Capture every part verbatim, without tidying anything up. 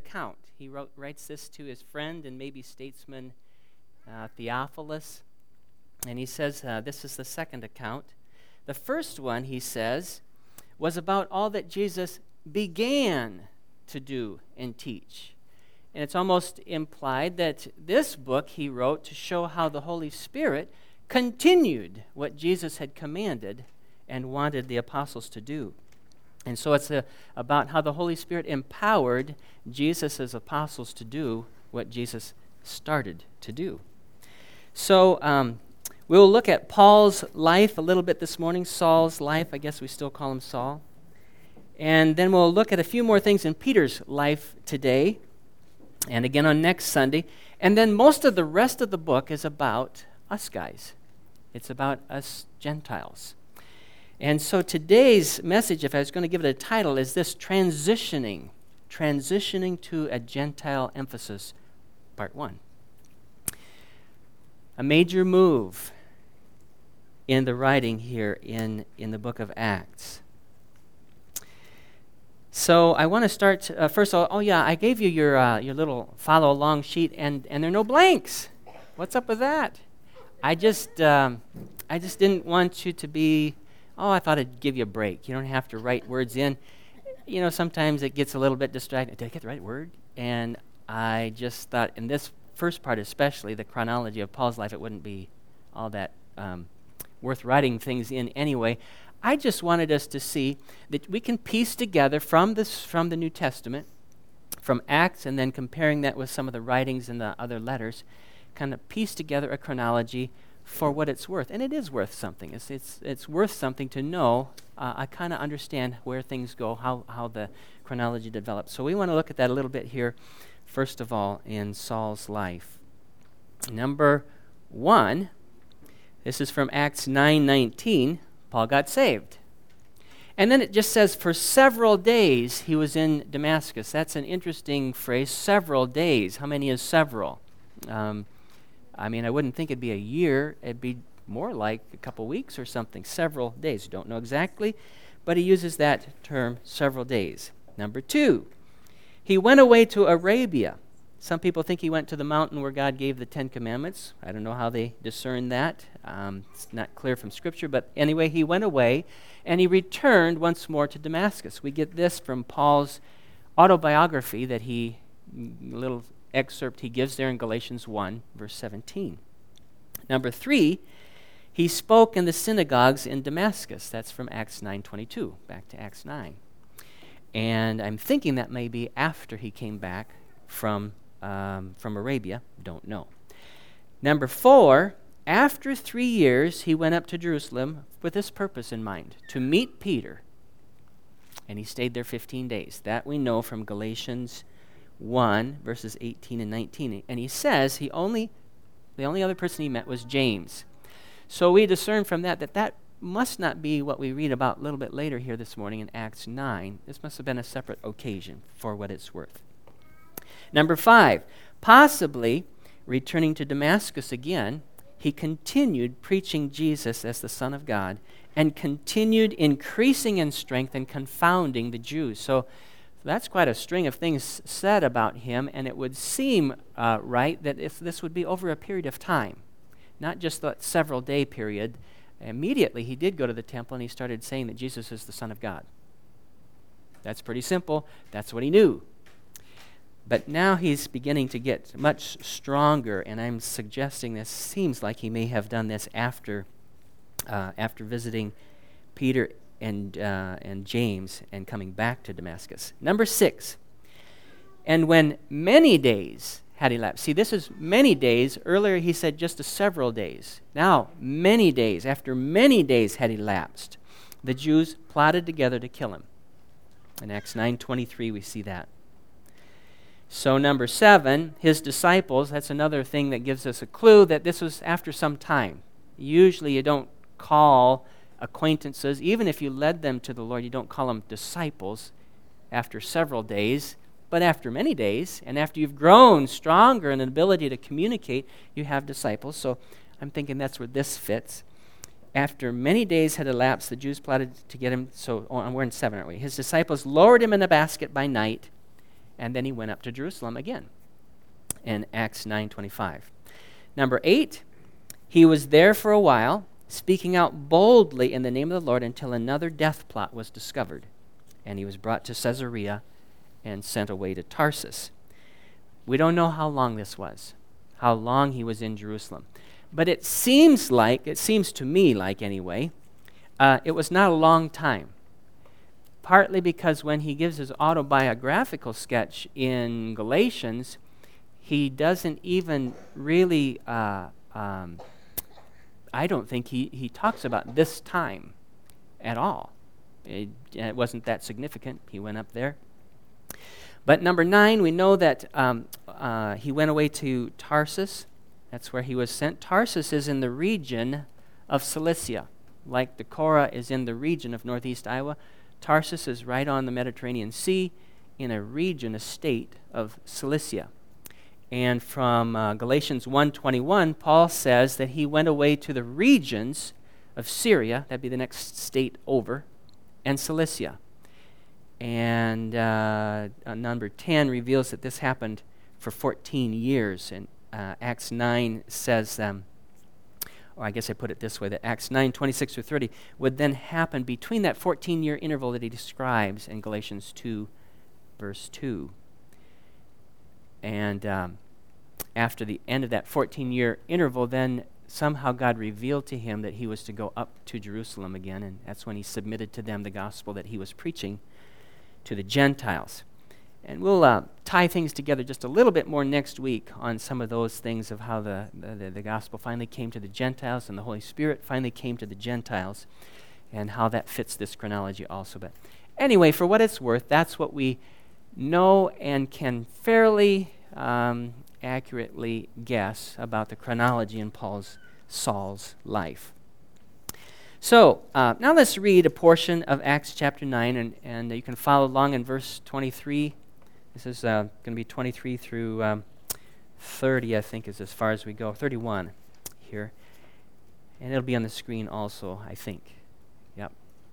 account. He wrote, writes this to his friend and maybe statesman uh, Theophilus. And he says uh, this is the second account. The first one, he says, was about all that Jesus began to do and teach. And it's almost implied that this book he wrote to show how the Holy Spirit continued what Jesus had commanded and wanted the apostles to do. And so it's a, about how the Holy Spirit empowered Jesus' apostles to do what Jesus started to do. So um, we'll look at Paul's life a little bit this morning, Saul's life. I guess we still call him Saul. And then we'll look at a few more things in Peter's life today, and again on next Sunday. And then most of the rest of the book is about us guys. It's about us Gentiles. And so today's message, if I was going to give it a title, is this: Transitioning. Transitioning to a Gentile Emphasis, Part one. A major move in the writing here in, in the book of Acts. So I want to start, uh, first of all, oh yeah, I gave you your uh, your little follow-along sheet, and, and there are no blanks. What's up with that? I just um, I just didn't want you to be, oh, I thought I'd give you a break. You don't have to write words in. You know, sometimes it gets a little bit distracting. Did I get the right word? And I just thought, in this first part especially, the chronology of Paul's life, it wouldn't be all that um, worth writing things in anyway. I just wanted us to see that we can piece together from this, from the New Testament, from Acts, and then comparing that with some of the writings in the other letters, kind of piece together a chronology for what it's worth. And it is worth something. It's it's it's worth something to know. Uh, I kind of understand where things go, how, how the chronology develops. So we want to look at that a little bit here, first of all, in Saul's life. Number one, this is from Acts nine nineteen. Paul got saved. And then it just says, for several days he was in Damascus. That's an interesting phrase, several days. How many is several? Um, I mean, I wouldn't think it'd be a year. It'd be more like a couple weeks or something. Several days. Don't know exactly, but he uses that term, several days. Number two, he went away to Arabia. Some people think he went to the mountain where God gave the Ten Commandments. I don't know how they discern that. Um, it's not clear from Scripture, but anyway, he went away, and he returned once more to Damascus. We get this from Paul's autobiography that he, a little excerpt he gives there in Galatians one, verse seventeen. Number three, he spoke in the synagogues in Damascus. That's from Acts nine twenty-two, back to Acts nine. And I'm thinking that may be after he came back from Um, from Arabia, don't know. Number four, after three years, he went up to Jerusalem with this purpose in mind, to meet Peter. And he stayed there fifteen days. That we know from Galatians one, verses eighteen and nineteen. And he says he only, the only other person he met was James. So we discern from that that that must not be what we read about a little bit later here this morning in Acts nine. This must have been a separate occasion for what it's worth. Number five, possibly returning to Damascus again, he continued preaching Jesus as the Son of God and continued increasing in strength and confounding the Jews. So that's quite a string of things said about him, and it would seem uh, right that if this would be over a period of time, not just that several day period. Immediately he did go to the temple and he started saying that Jesus is the Son of God. That's pretty simple. That's what he knew. But now he's beginning to get much stronger, and I'm suggesting this seems like he may have done this after uh, after visiting Peter and uh, and James and coming back to Damascus. Number six, and when many days had elapsed. See, this is many days. Earlier he said just a several days. Now, many days, after many days had elapsed, the Jews plotted together to kill him. In Acts nine twenty-three we see that. So number seven, his disciples, that's another thing that gives us a clue that this was after some time. Usually you don't call acquaintances, even if you led them to the Lord, you don't call them disciples after several days, but after many days, and after you've grown stronger in an ability to communicate, you have disciples. So I'm thinking that's where this fits. After many days had elapsed, the Jews plotted to get him, so oh, we're in seven, aren't we? His disciples lowered him in a basket by night And then he went up to Jerusalem again in Acts nine twenty-five. Number eight, he was there for a while, speaking out boldly in the name of the Lord until another death plot was discovered. And he was brought to Caesarea and sent away to Tarsus. We don't know how long this was, how long he was in Jerusalem. But it seems like, it seems to me like anyway, uh, it was not a long time. Partly because when he gives his autobiographical sketch in Galatians, he doesn't even really, uh, um, I don't think he, he talks about this time at all. It, it wasn't that significant. He went up there. But number nine, we know that um, uh, he went away to Tarsus. That's where he was sent. Tarsus is in the region of Cilicia. Like Decorah is in the region of northeast Iowa, Tarsus is right on the Mediterranean Sea in a region, a state of Cilicia. And from uh, Galatians one twenty-one, Paul says that he went away to the regions of Syria, that'd be the next state over, and Cilicia. And uh, uh, number ten reveals that this happened for fourteen years. And uh, Acts nine says, um, or I guess I put it this way, that Acts nine twenty-six through thirty would then happen between that fourteen-year interval that he describes in Galatians two, verse two. And um, after the end of that fourteen-year interval, then somehow God revealed to him that he was to go up to Jerusalem again, and that's when he submitted to them the gospel that he was preaching to the Gentiles. And we'll uh, tie things together just a little bit more next week on some of those things of how the, the, the gospel finally came to the Gentiles and the Holy Spirit finally came to the Gentiles and how that fits this chronology also. But anyway, for what it's worth, that's what we know and can fairly um, accurately guess about the chronology in Paul's, Saul's life. So, uh, now let's read a portion of Acts chapter nine, and, and uh, you can follow along in verse twenty-three. This is uh, going to be twenty-three through um, thirty, I think, is as far as we go. thirty-one here. And it'll be on the screen also, I think. Yep.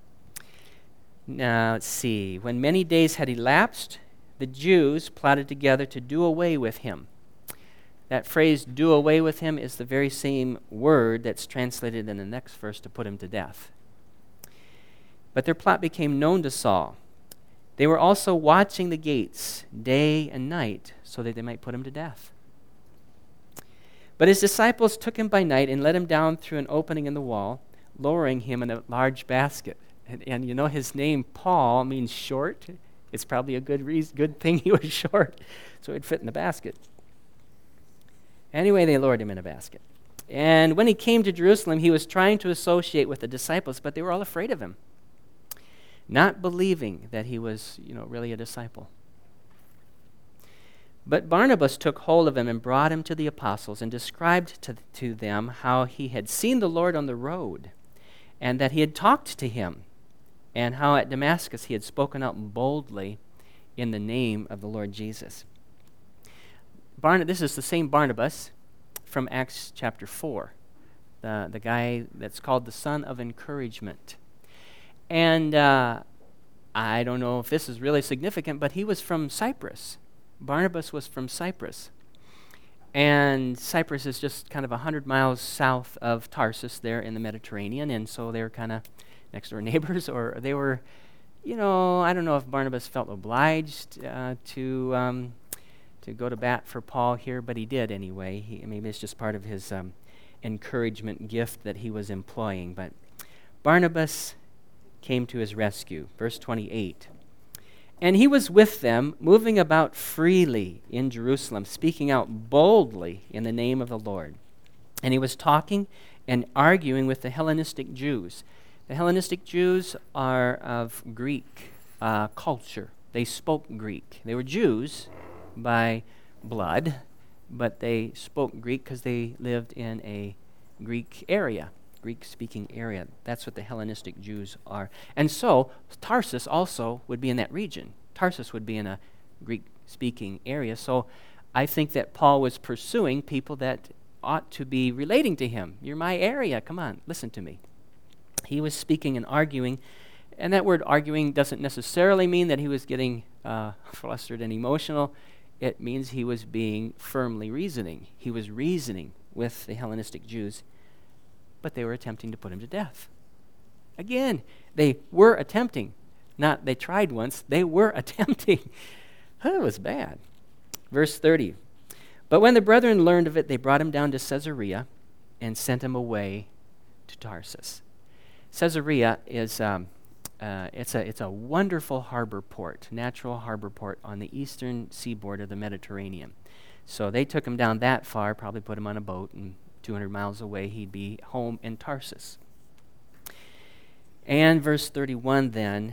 Now, let's see. When many days had elapsed, the Jews plotted together to do away with him. That phrase, do away with him, is the very same word that's translated in the next verse to put him to death. But their plot became known to Saul. They were also watching the gates day and night so that they might put him to death. But his disciples took him by night and let him down through an opening in the wall, lowering him in a large basket. And, and you know, his name, Paul, means short. It's probably a good reason, good thing he was short, so he'd fit in the basket. Anyway, they lowered him in a basket. And when he came to Jerusalem, he was trying to associate with the disciples, but they were all afraid of him, not believing that he was, you know, really a disciple. But Barnabas took hold of him and brought him to the apostles and described to, to them how he had seen the Lord on the road and that he had talked to him and how at Damascus he had spoken out boldly in the name of the Lord Jesus. Barn- this is the same Barnabas from Acts chapter four, the, the guy that's called the son of encouragement. And uh, I don't know if this is really significant, but he was from Cyprus. Barnabas was from Cyprus. And Cyprus is just kind of one hundred miles south of Tarsus there in the Mediterranean, and so they were kind of next door neighbors, or they were, you know, I don't know if Barnabas felt obliged uh, to... Um, to go to bat for Paul here, but he did anyway. He, maybe it's just part of his um, encouragement gift that he was employing. But Barnabas came to his rescue. Verse twenty-eight. And he was with them, moving about freely in Jerusalem, speaking out boldly in the name of the Lord. And he was talking and arguing with the Hellenistic Jews. The Hellenistic Jews are of Greek uh, culture. They spoke Greek. They were Jews by blood, but they spoke Greek because they lived in a Greek area, Greek-speaking area. That's what the Hellenistic Jews are. And so Tarsus also would be in that region. Tarsus would be in a Greek-speaking area. So I think that Paul was pursuing people that ought to be relating to him. You're my area. Come on, listen to me. He was speaking and arguing, and that word arguing doesn't necessarily mean that he was getting uh, flustered and emotional. It means he was being firmly reasoning. He was reasoning with the Hellenistic Jews, but they were attempting to put him to death. Again, they were attempting. Not they tried once, they were attempting. That was bad. Verse thirty. But when the brethren learned of it, they brought him down to Caesarea and sent him away to Tarsus. Caesarea is um, uh, it's a it's a wonderful harbor port, natural harbor port on the eastern seaboard of the Mediterranean. So they took him down that far, probably put him on a boat, and two hundred miles away he'd be home in Tarsus. And verse thirty-one then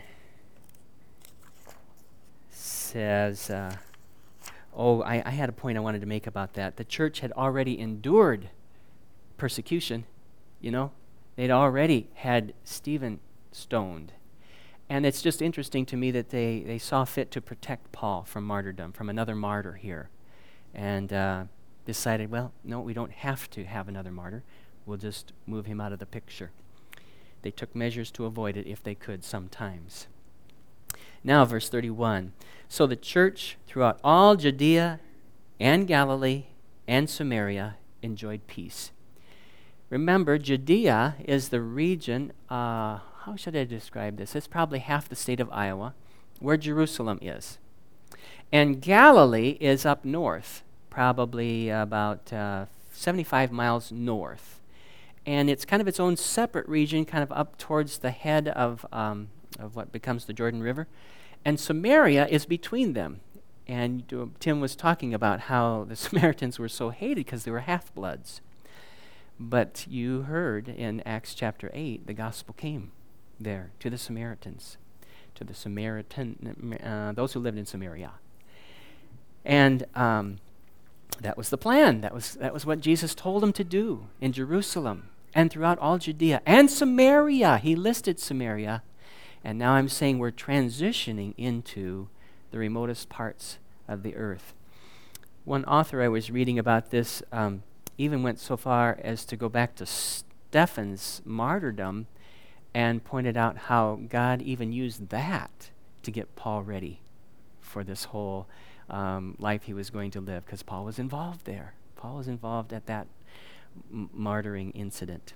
says, uh, oh, I, I had a point I wanted to make about that. The church had already endured persecution, you know. They'd already had Stephen stoned. And it's just interesting to me that they, they saw fit to protect Paul from martyrdom, from another martyr here. And uh, decided, well, no, we don't have to have another martyr. We'll just move him out of the picture. They took measures to avoid it if they could sometimes. Now, verse thirty-one. So the church throughout all Judea and Galilee and Samaria enjoyed peace. Remember, Judea is the region, uh, how should I describe this? It's probably half the state of Iowa, where Jerusalem is. And Galilee is up north, probably about uh, seventy-five miles north. And it's kind of its own separate region, kind of up towards the head of, um, of what becomes the Jordan River. And Samaria is between them. And uh, Tim was talking about how the Samaritans were so hated because they were half-bloods. But you heard in Acts chapter eight, the gospel came there to the Samaritans, to the Samaritan, uh, those who lived in Samaria. And um, that was the plan. That was, that was what Jesus told them to do in Jerusalem and throughout all Judea and Samaria. He listed Samaria. And now I'm saying we're transitioning into the remotest parts of the earth. One author I was reading about this um, even went so far as to go back to Stephen's martyrdom and pointed out how God even used that to get Paul ready for this whole um, life he was going to live, because Paul was involved there. Paul was involved at that m- martyring incident.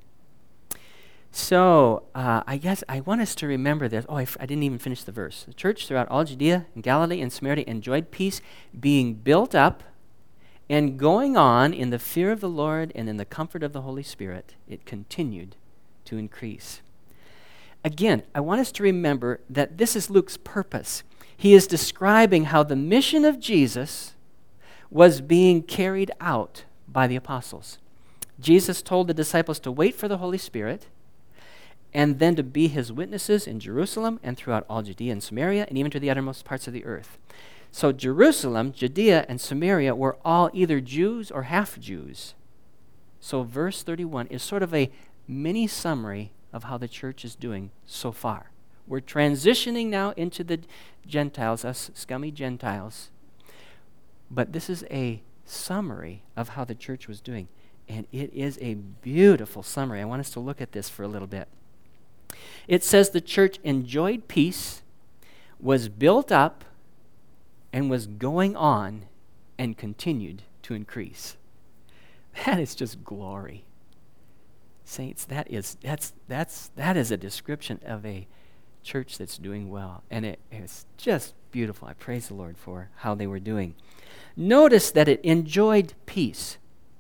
So, uh, I guess I want us to remember this. Oh, I, f- I didn't even finish the verse. The church throughout all Judea and Galilee and Samaria enjoyed peace, being built up and going on in the fear of the Lord and in the comfort of the Holy Spirit. It continued to increase. Again, I want us to remember that this is Luke's purpose. He is describing how the mission of Jesus was being carried out by the apostles. Jesus told the disciples to wait for the Holy Spirit, and then to be his witnesses in Jerusalem and throughout all Judea and Samaria and even to the uttermost parts of the earth. So Jerusalem, Judea, and Samaria were all either Jews or half-Jews. So verse thirty-one is sort of a mini summary of how the church is doing so far. We're transitioning now into the Gentiles, us scummy Gentiles. But this is a summary of how the church was doing. And it is a beautiful summary. I want us to look at this for a little bit. It says the church enjoyed peace, was built up, and was going on and continued to increase. That is just glory. Saints, that is that's that's that is a description of a church that's doing well. And it is just beautiful. I praise the Lord for how they were doing. Notice that it enjoyed peace.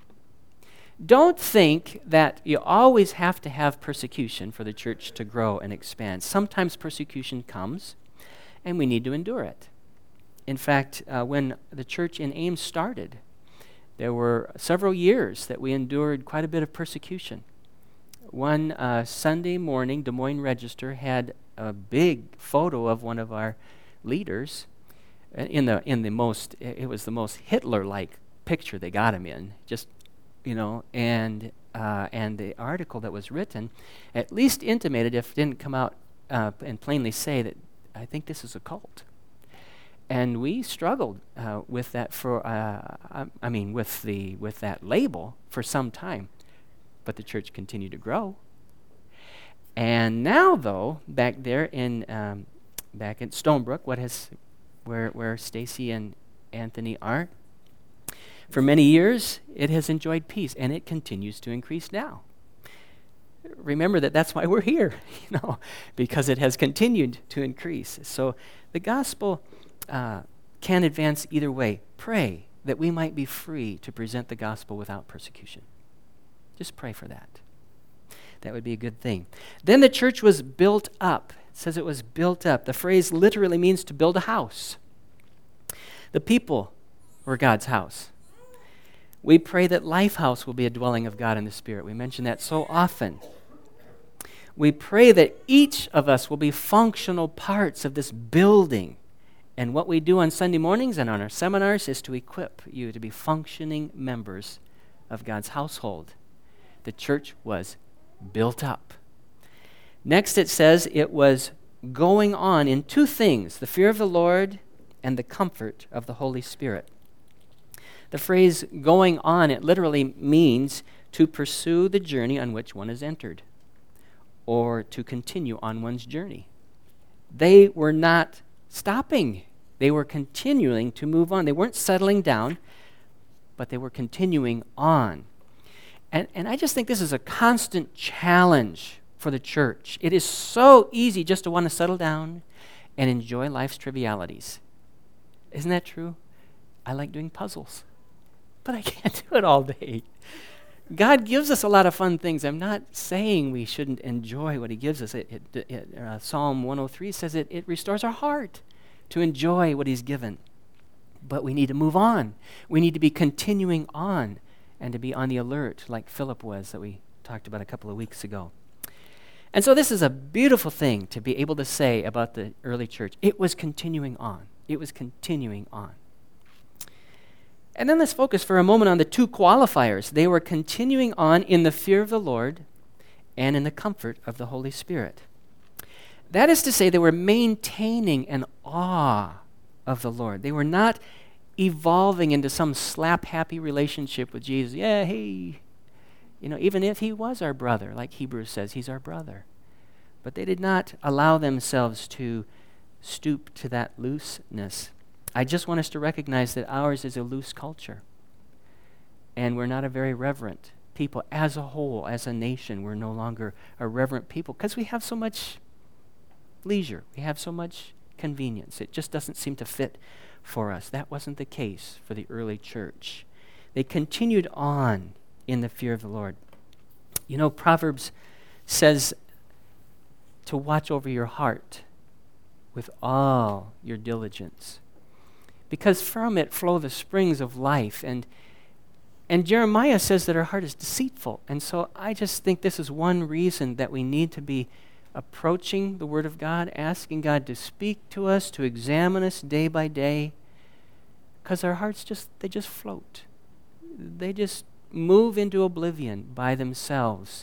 Don't think that you always have to have persecution for the church to grow and expand. Sometimes persecution comes, and we need to endure it. In fact, uh, when the church in Ames started, there were several years that we endured quite a bit of persecution. One uh, Sunday morning, Des Moines Register had a big photo of one of our leaders in the in the most, it was the most Hitler-like picture they got him in, just you know, and uh, and the article that was written at least intimated, if it didn't come out uh, and plainly say, that I think this is a cult. And we struggled uh, with that for, uh, I, I mean, with the with that label for some time, but the church continued to grow. And now, though, back there in um, back in Stonebrook, what has where, where Stacy and Anthony are. For many years, it has enjoyed peace, and it continues to increase now. Remember that that's why we're here, you know, because it has continued to increase. So the gospel uh, can advance either way. Pray that we might be free to present the gospel without persecution. Just pray for that. That would be a good thing. Then the church was built up. It says it was built up. The phrase literally means to build a house. The people were God's house. We pray that Lifehouse will be a dwelling of God in the Spirit. We mention that so often. We pray that each of us will be functional parts of this building. And what we do on Sunday mornings and on our seminars is to equip you to be functioning members of God's household. The church was built up. Next it says it was going on in two things, the fear of the Lord and the comfort of the Holy Spirit. The phrase going on, it literally means to pursue the journey on which one has entered, or to continue on one's journey. They were not stopping. They were continuing to move on. They weren't settling down, but they were continuing on. And, and I just think this is a constant challenge for the church. It is so easy just to want to settle down and enjoy life's trivialities. Isn't that true? I like doing puzzles, but I can't do it all day. God gives us a lot of fun things. I'm not saying we shouldn't enjoy what he gives us. It, it, it, uh, Psalm one oh three says it, it restores our heart to enjoy what he's given. But we need to move on. We need to be continuing on and to be on the alert like Philip was that we talked about a couple of weeks ago. And so this is a beautiful thing to be able to say about the early church. It was continuing on. It was continuing on. And then let's focus for a moment on the two qualifiers. They were continuing on in the fear of the Lord and in the comfort of the Holy Spirit. That is to say, they were maintaining an awe of the Lord. They were not evolving into some slap-happy relationship with Jesus. Yeah, hey, you know, even if he was our brother, like Hebrews says, he's our brother. But they did not allow themselves to stoop to that looseness. I just want us to recognize that ours is a loose culture. And we're not a very reverent people. As a whole, as a nation, we're no longer a reverent people because we have so much leisure. We have so much convenience. It just doesn't seem to fit for us. That wasn't the case for the early church. They continued on in the fear of the Lord. You know, Proverbs says to watch over your heart with all your diligence, because from it flow the springs of life. And and Jeremiah says that our heart is deceitful. And so I just think this is one reason that we need to be approaching the Word of God, asking God to speak to us, to examine us day by day, because our hearts just, they just float. They just move into oblivion by themselves.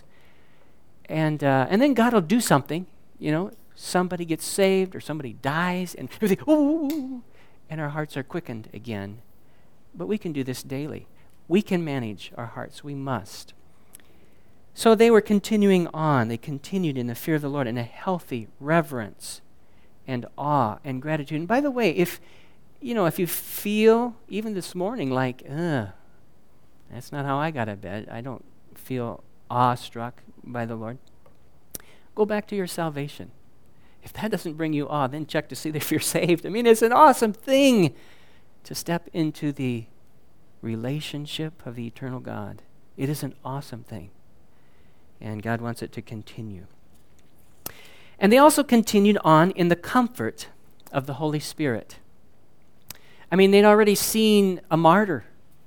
And uh, and then God will do something, you know, somebody gets saved or somebody dies, and we think, ooh, and our hearts are quickened again. But we can do this daily. We can manage our hearts. We must. So they were continuing on. They continued in the fear of the Lord in a healthy reverence and awe and gratitude. And by the way, if you know, if you feel even this morning like, ugh, that's not how I got out of bed, I don't feel awestruck by the Lord, go back to your salvation. If that doesn't bring you awe, then check to see if you're saved. I mean, it's an awesome thing to step into the relationship of the eternal God. It is an awesome thing. And God wants it to continue. And they also continued on in the comfort of the Holy Spirit. I mean, they'd already seen a martyr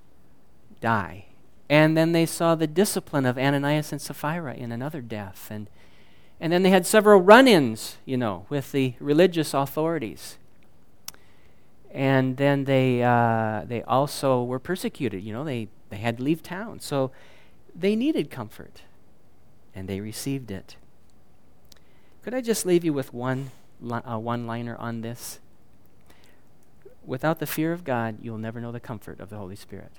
die. And then they saw the discipline of Ananias and Sapphira in another death. And And then they had several run-ins, you know, with the religious authorities. And then they uh, they also were persecuted. You know, they, they had to leave town. So they needed comfort, and they received it. Could I just leave you with one li- uh, one-liner on this? Without the fear of God, you'll never know the comfort of the Holy Spirit.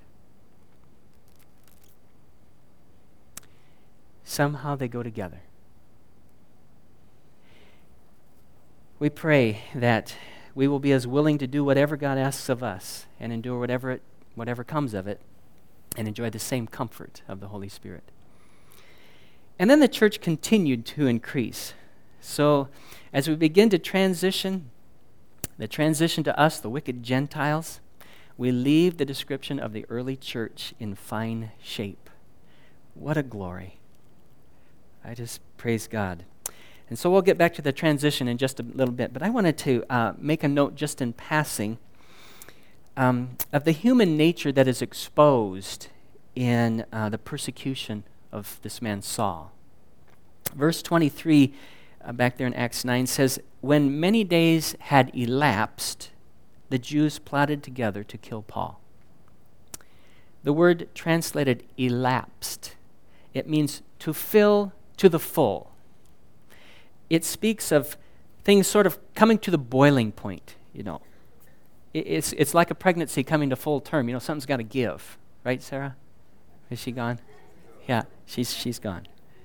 Somehow they go together. We pray that we will be as willing to do whatever God asks of us and endure whatever it, whatever comes of it and enjoy the same comfort of the Holy Spirit. And then the church continued to increase. So as we begin to transition, the transition to us, the wicked Gentiles, we leave the description of the early church in fine shape. What a glory. I just praise God. And so we'll get back to the transition in just a little bit, but I wanted to uh, make a note just in passing um, of the human nature that is exposed in uh, the persecution of this man Saul. Verse twenty-three, uh, back there in Acts nine, says, "When many days had elapsed, the Jews plotted together to kill Paul." The word translated elapsed, it means to fill to the full. It speaks of things sort of coming to the boiling point, you know. It, it's it's like a pregnancy coming to full term. You know, something's got to give. Right, Sarah? Is she gone? Yeah, she's she's gone.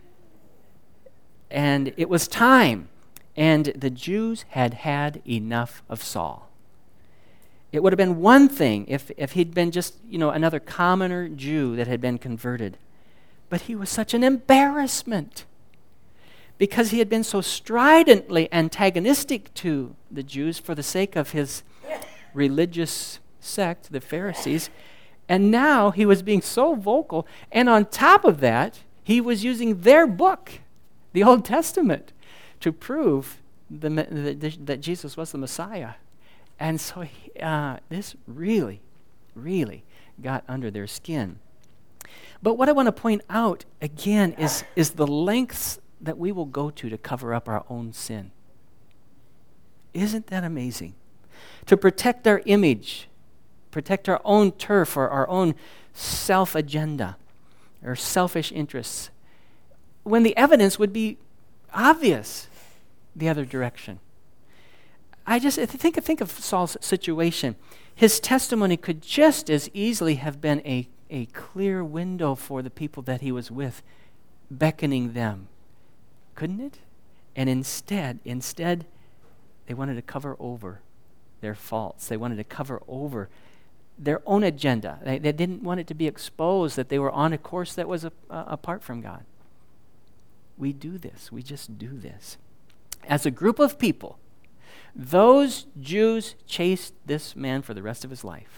And it was time, and the Jews had had enough of Saul. It would have been one thing if, if he'd been just, you know, another commoner Jew that had been converted. But he was such an embarrassment because he had been so stridently antagonistic to the Jews for the sake of his religious sect, the Pharisees. And now he was being so vocal. And on top of that, he was using their book, the Old Testament, to prove the, the, that Jesus was the Messiah. And so he, uh, this really, really got under their skin. But what I want to point out, again, is, is the lengths that we will go to to cover up our own sin. Isn't that amazing? To protect our image, protect our own turf or our own self-agenda or selfish interests, when the evidence would be obvious the other direction. I just think, think of Saul's situation. His testimony could just as easily have been a, a clear window for the people that he was with, beckoning them. Couldn't it? And instead, instead, they wanted to cover over their faults. They wanted to cover over their own agenda. They, they didn't want it to be exposed that they were on a course that was a, uh, apart from God. We do this. We just do this. As a group of people, those Jews chased this man for the rest of his life.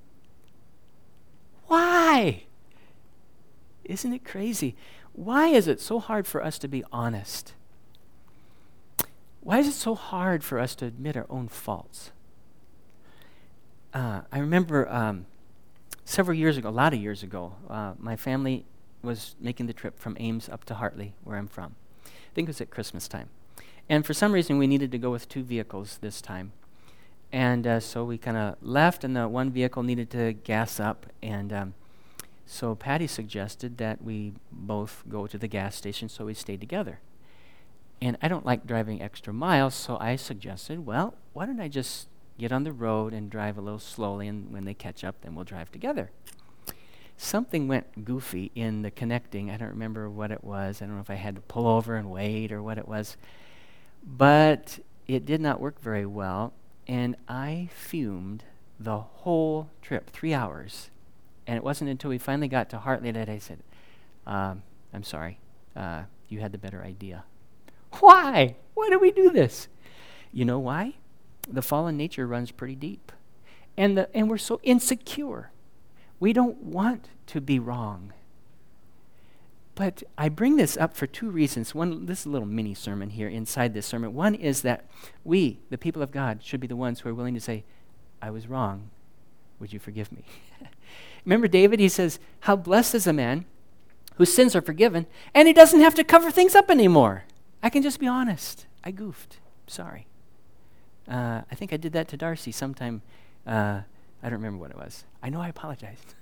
Why? Isn't it crazy? Why is it so hard for us to be honest? Why is it so hard for us to admit our own faults? Uh, I remember um, several years ago, a lot of years ago, uh, my family was making the trip from Ames up to Hartley, where I'm from. I think it was at Christmas time. And for some reason, we needed to go with two vehicles this time. And uh, so we kind of left, and the one vehicle needed to gas up. And um, so Patty suggested that we both go to the gas station so we stayed together. And I don't like driving extra miles, so I suggested, well, why don't I just get on the road and drive a little slowly, and when they catch up, then we'll drive together. Something went goofy in the connecting. I don't remember what it was. I don't know if I had to pull over and wait or what it was. But it did not work very well, and I fumed the whole trip, three hours. And it wasn't until we finally got to Hartley that I said, um, I'm sorry, uh, you had the better idea. Why? Why do we do this? You know why? The fallen nature runs pretty deep. And, the, and we're so insecure. We don't want to be wrong. But I bring this up for two reasons. One, this is a little mini sermon here inside this sermon. One is that we, the people of God, should be the ones who are willing to say, I was wrong. Would you forgive me? Remember David? He says, how blessed is a man whose sins are forgiven, and he doesn't have to cover things up anymore. I can just be honest. I goofed. Sorry. Uh, I think I did that to Darcy sometime. Uh, I don't remember what it was. I know I apologized.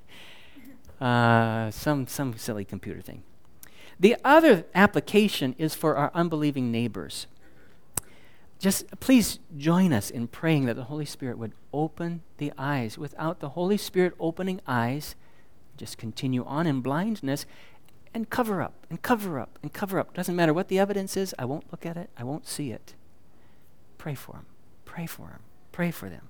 Uh, some some silly computer thing. The other application is for our unbelieving neighbors. Just please join us in praying that the Holy Spirit would open the eyes. Without the Holy Spirit opening eyes, just continue on in blindness and cover up and cover up and cover up. Doesn't matter what the evidence is. I won't look at it. I won't see it. Pray for them. Pray for them. Pray for them.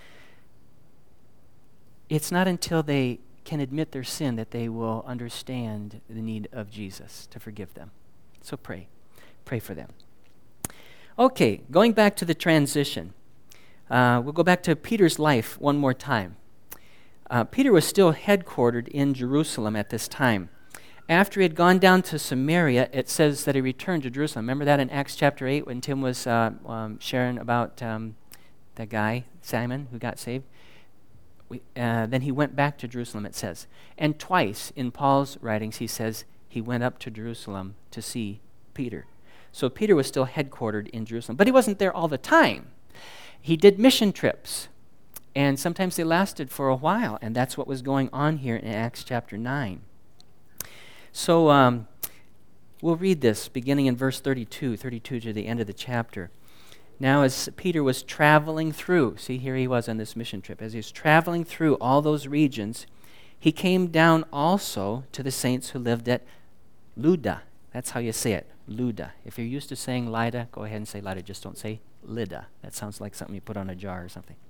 It's not until they can admit their sin that they will understand the need of Jesus to forgive them. So pray. Pray for them. Okay, going back to the transition. Uh, we'll go back to Peter's life one more time. Uh, Peter was still headquartered in Jerusalem at this time. After he had gone down to Samaria, it says that he returned to Jerusalem. Remember that in Acts chapter eight when Tim was uh, um, sharing about um, the guy, Simon, who got saved? We, uh, then he went back to Jerusalem, it says. And twice in Paul's writings, he says he went up to Jerusalem to see Peter. So Peter was still headquartered in Jerusalem. But he wasn't there all the time. He did mission trips. And sometimes they lasted for a while. And that's what was going on here in Acts chapter nine. So um, we'll read this beginning in verse thirty-two, thirty-two to the end of the chapter. Now as Peter was traveling through, see here he was on this mission trip, as he was traveling through all those regions, he came down also to the saints who lived at Lydda. That's how you say it, Lydda. If you're used to saying Lydda, go ahead and say Lydda, just don't say Lydda. That sounds like something you put on a jar or something.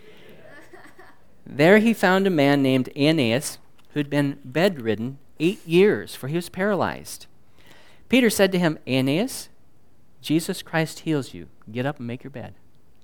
There he found a man named Aeneas who'd been bedridden eight years, for he was paralyzed. Peter said to him, Aeneas, Jesus Christ heals you. Get up and make your bed.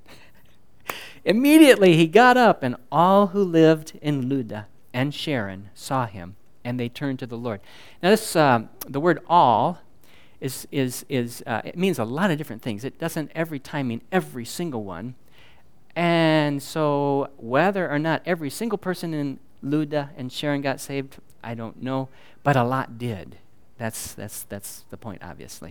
Immediately he got up, and all who lived in Lydda and Sharon saw him, and they turned to the Lord. Now this, uh, the word all is, is, is uh, it means a lot of different things. It doesn't every time mean every single one. And so whether or not every single person in Lydda and Sharon got saved, I don't know, but a lot did. That's, that's, that's the point, obviously.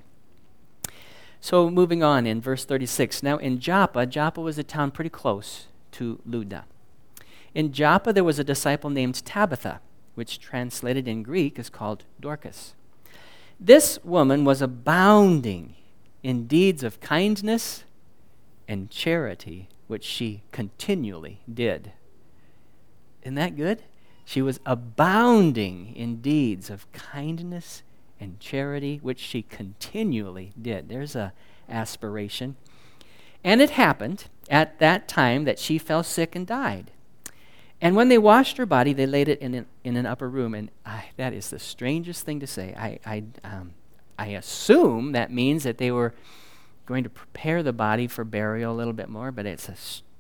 So moving on in verse thirty-six. Now in Joppa, Joppa was a town pretty close to Lydda. In Joppa there was a disciple named Tabitha, which translated in Greek is called Dorcas. This woman was abounding in deeds of kindness and charity, which she continually did. Isn't that good? She was abounding in deeds of kindness and charity, which she continually did. There's a aspiration. And it happened at that time that she fell sick and died. And when they washed her body, they laid it in an, in an upper room. And I, that is the strangest thing to say. I, I, um, I assume that means that they were going to prepare the body for burial a little bit more, but it's a,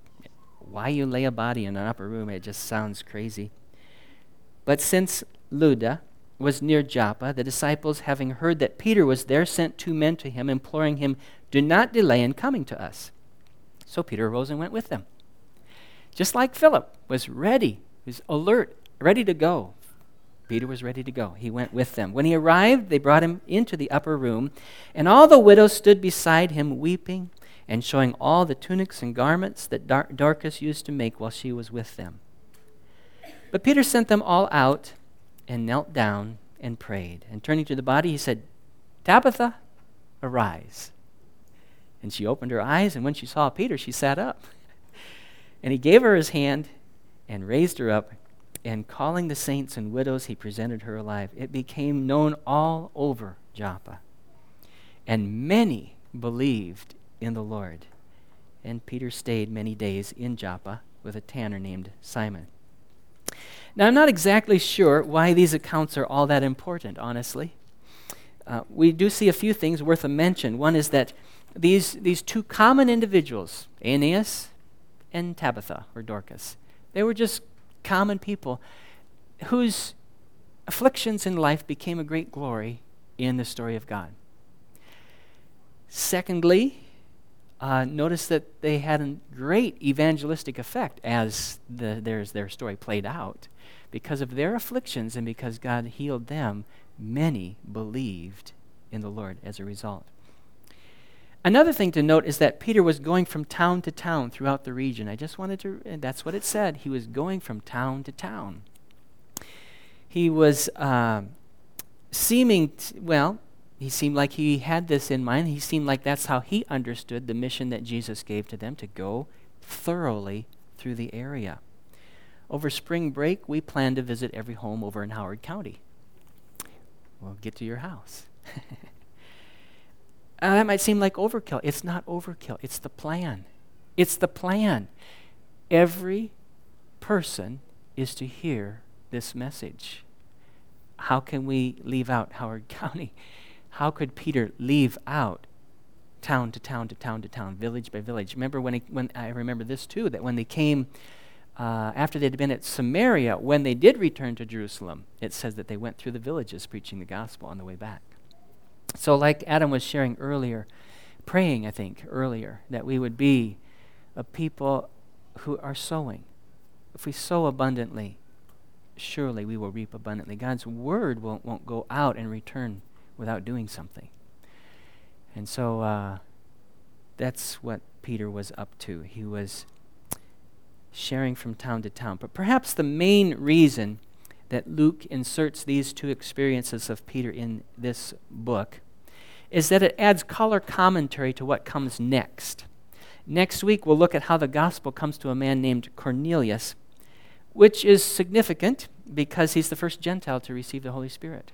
why you lay a body in an upper room, it just sounds crazy. But since Lydda was near Joppa, the disciples, having heard that Peter was there, sent two men to him, imploring him, do not delay in coming to us. So Peter arose and went with them. Just like Philip was ready, was alert, ready to go. Peter was ready to go. He went with them. When he arrived, they brought him into the upper room, and all the widows stood beside him, weeping and showing all the tunics and garments that Dar- Dorcas used to make while she was with them. But Peter sent them all out and knelt down and prayed. And turning to the body, he said, Tabitha, arise. And she opened her eyes, and when she saw Peter, she sat up. And he gave her his hand and raised her up, and calling the saints and widows, he presented her alive. It became known all over Joppa, and many believed in the Lord. And Peter stayed many days in Joppa with a tanner named Simon. Now, I'm not exactly sure why these accounts are all that important, honestly. Uh, we do see a few things worth a mention. One is that these, these two common individuals, Aeneas and Tabitha, or Dorcas, they were just common people whose afflictions in life became a great glory in the story of God. Secondly, uh, notice that they had a great evangelistic effect as the, there's their story played out. Because of their afflictions and because God healed them, many believed in the Lord as a result. Another thing to note is that Peter was going from town to town throughout the region. I just wanted to, and that's what it said. He was going from town to town. He was uh, seeming, t- well, he seemed like he had this in mind. He seemed like that's how he understood the mission that Jesus gave to them, to go thoroughly through the area. Over spring break, we plan to visit every home over in Howard County. We'll get to your house. Uh, that might seem like overkill. It's not overkill. It's the plan. It's the plan. Every person is to hear this message. How can we leave out Howard County? How could Peter leave out town to town to town to town, village by village? Remember when, he, when I remember this too, that when they came, uh, after they'd been at Samaria, when they did return to Jerusalem, it says that they went through the villages preaching the gospel on the way back. So like Adam was sharing earlier, praying, I think, earlier, that we would be a people who are sowing. If we sow abundantly, surely we will reap abundantly. God's word won't, won't go out and return without doing something. And so uh, that's what Peter was up to. He was sharing from town to town. But perhaps the main reason that Luke inserts these two experiences of Peter in this book is that it adds color commentary to what comes next. Next week, we'll look at how the gospel comes to a man named Cornelius, which is significant because he's the first Gentile to receive the Holy Spirit.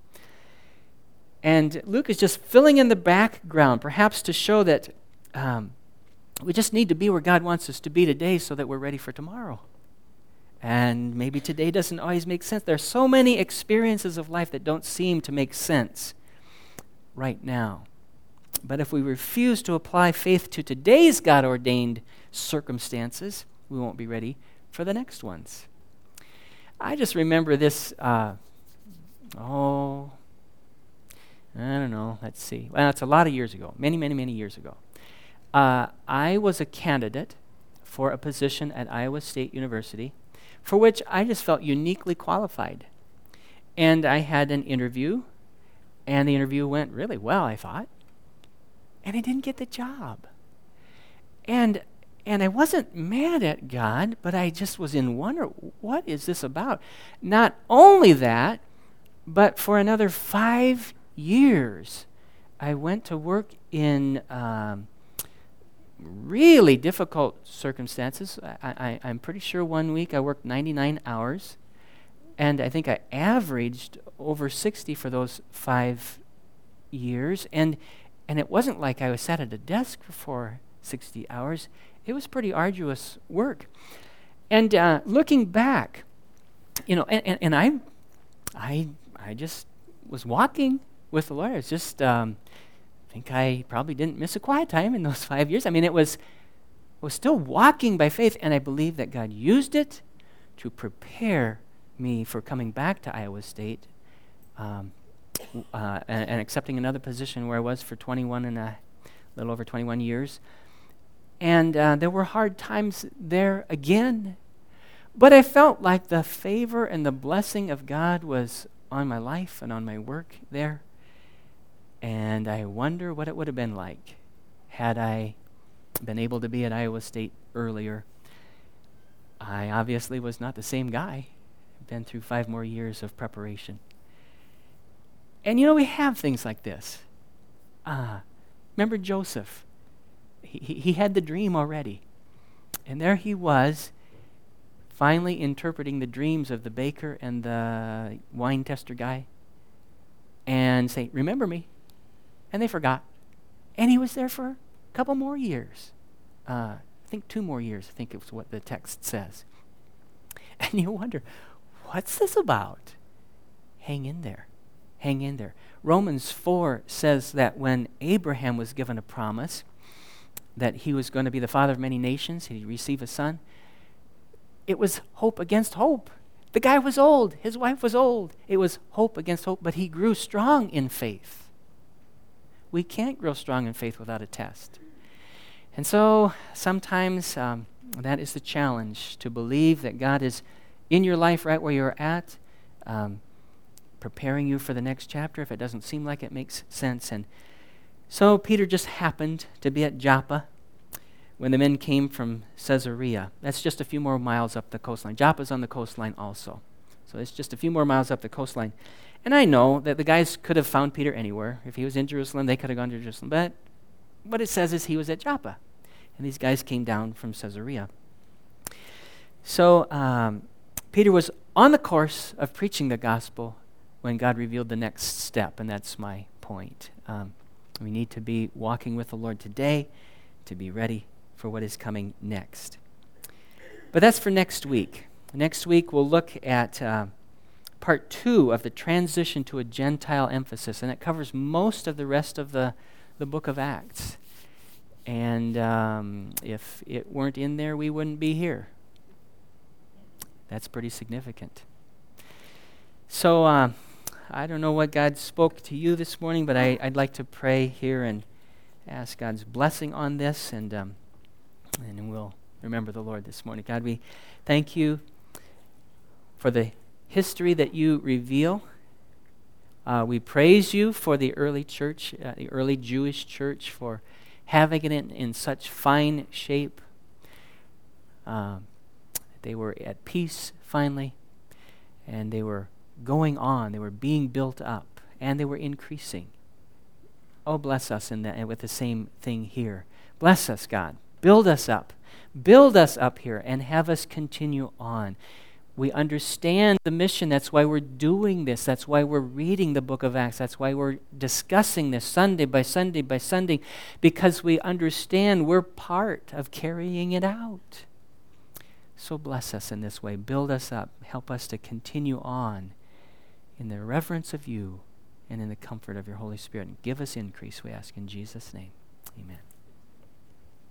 And Luke is just filling in the background, perhaps to show that um, we just need to be where God wants us to be today so that we're ready for tomorrow. And maybe today doesn't always make sense. There are so many experiences of life that don't seem to make sense right now. But if we refuse to apply faith to today's God-ordained circumstances, we won't be ready for the next ones. I just remember this, uh, oh, I don't know, let's see. Well, it's a lot of years ago, many, many, many years ago. Uh, I was a candidate for a position at Iowa State University for which I just felt uniquely qualified. And I had an interview, and the interview went really well, I thought. And I didn't get the job. And and I wasn't mad at God, but I just was in wonder, what is this about? Not only that, but for another five years, I went to work in um, really difficult circumstances. I, I, I'm pretty sure one week I worked ninety-nine hours, and I think I averaged over sixty for those five years. And And it wasn't like I was sat at a desk for sixty hours. It was pretty arduous work. And uh, looking back, you know, and, and, and I, I, I just was walking with the Lord. I was just, um, I think I probably didn't miss a quiet time in those five years. I mean, it was, I was still walking by faith, and I believe that God used it to prepare me for coming back to Iowa State. Um, Uh, and, and accepting another position where I was for twenty-one and a little over twenty-one years. And uh, there were hard times there again. But I felt like the favor and the blessing of God was on my life and on my work there. And I wonder what it would have been like had I been able to be at Iowa State earlier. I obviously was not the same guy. I've been through five more years of preparation. And you know, we have things like this. Uh, remember Joseph? He, he, he had the dream already. And there he was, finally interpreting the dreams of the baker and the wine tester guy. And say, remember me. And they forgot. And he was there for a couple more years. Uh, I think two more years, I think it was what the text says. And you wonder, what's this about? Hang in there. Hang in there. Romans four says that when Abraham was given a promise that he was going to be the father of many nations, he'd receive a son, it was hope against hope. The guy was old. His wife was old. It was hope against hope, but he grew strong in faith. We can't grow strong in faith without a test. And so sometimes um, that is the challenge, to believe that God is in your life right where you're at, um, preparing you for the next chapter if it doesn't seem like it makes sense. And so Peter just happened to be at Joppa when the men came from Caesarea. That's just a few more miles up the coastline. Joppa's on the coastline also. So it's just a few more miles up the coastline. And I know that the guys could have found Peter anywhere. If he was in Jerusalem, they could have gone to Jerusalem. But what it says is he was at Joppa. And these guys came down from Caesarea. So um, Peter was on the course of preaching the gospel when God revealed the next step, and that's my point. Um, we need to be walking with the Lord today to be ready for what is coming next. But that's for next week. Next week we'll look at uh, part two of the transition to a Gentile emphasis, and it covers most of the rest of the, the book of Acts. And um, if it weren't in there, we wouldn't be here. That's pretty significant. So uh, I don't know what God spoke to you this morning, but I, I'd like to pray here and ask God's blessing on this, and um, and we'll remember the Lord this morning. God, we thank you for the history that you reveal. Uh, we praise you for the early church, uh, the early Jewish church, for having it in, in such fine shape. Uh, they were at peace finally, and they were going on. They were being built up, and they were increasing. Oh, bless us in that, with the same thing here. Bless us, God. Build us up. Build us up here and have us continue on. We understand the mission. That's why we're doing this. That's why we're reading the book of Acts. That's why we're discussing this Sunday by Sunday by Sunday, because we understand we're part of carrying it out. So bless us in this way. Build us up. Help us to continue on in the reverence of you and in the comfort of your Holy Spirit. And give us increase, we ask in Jesus' name. Amen.